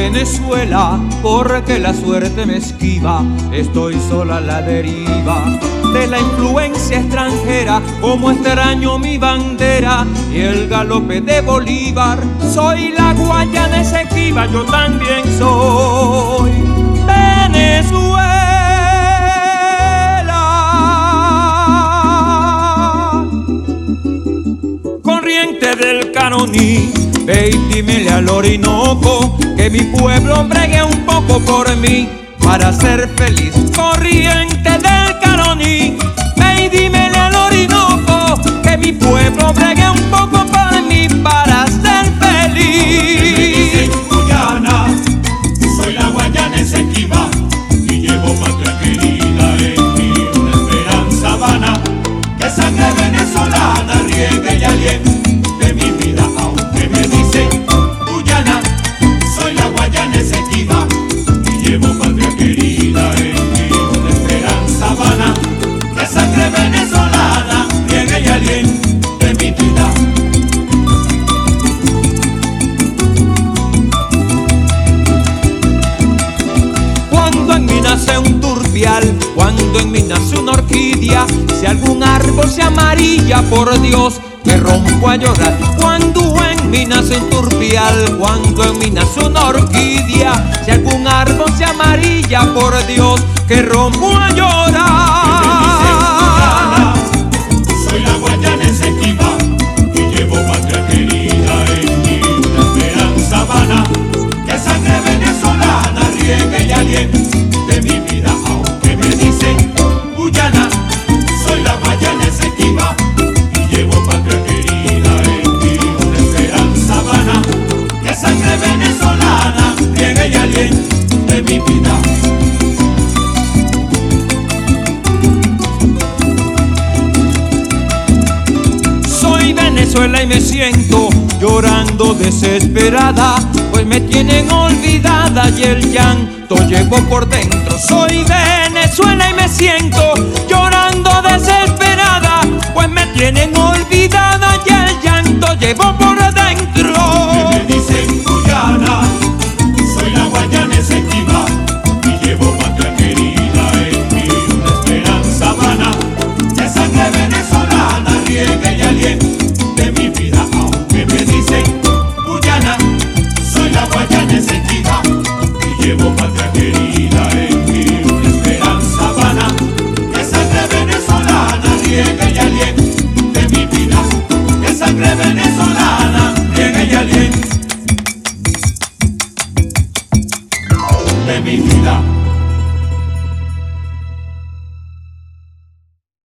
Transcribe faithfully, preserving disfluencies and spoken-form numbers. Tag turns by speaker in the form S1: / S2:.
S1: Venezuela, porque la suerte me esquiva, estoy sola a la deriva de la influencia extranjera, como extraño mi bandera y el galope de Bolívar. Soy la Guayana Esequiba, yo también soy Venezuela. Corriente del Caroní, ve y dímele al Orinoco que mi pueblo bregue un poco por mí para ser feliz. Corriente del Caroní, ve y dímele al Orinoco que mi pueblo bregue un poco por mí para ser feliz.
S2: Me dicen Guyana, soy la Guayana Esequiba y llevo patria querida en mí una esperanza vana, que sangre venezolana riegue y aliente mi vida. Aunque me dicen Guyana, soy la Guayana Esequiba y llevo patria querida en mí una esperanza vana, que sangre venezolana riegue y aliente mi vida.
S1: Cuando en mí nace un turpial, cuando en mí nace una orquídea, si algún árbol se amarilla, por Dios que rompo a llorar. Cuando en mí nace un turpial, cuando en mí nace una orquídea, si algún árbol se amarilla, por Dios que rompo a llorar.
S2: Soy la Guayana Esequiba y llevo patria querida en mí una esperanza vana, que sangre venezolana riegue y aliente mi vida. Aunque me dicen Guyana, soy la Guayana Esequiba y llevo patria querida en mí una esperanza vana, que sangre venezolana riegue y aliente mi vida.
S1: Soy Venezuela y me siento llorando desesperada, pues me tienen olvidada y el llanto llevo por dentro. Soy Venezuela y me siento llorando desesperada, pues me tienen olvidada y el llanto llevo por dentro.
S2: Me dicen Guyana, soy la Guayana Esequiba y llevo patria querida en mí una esperanza vana, que sangre venezolana riegue y aliente mi vida. Aunque me dicen Guyana, soy la Guayana Esequiba y llevo patria querida en mí una esperanza vana, que sangre venezolana riegue y aliente mi vida, que sangre venezolana riegue y aliente de mi vida.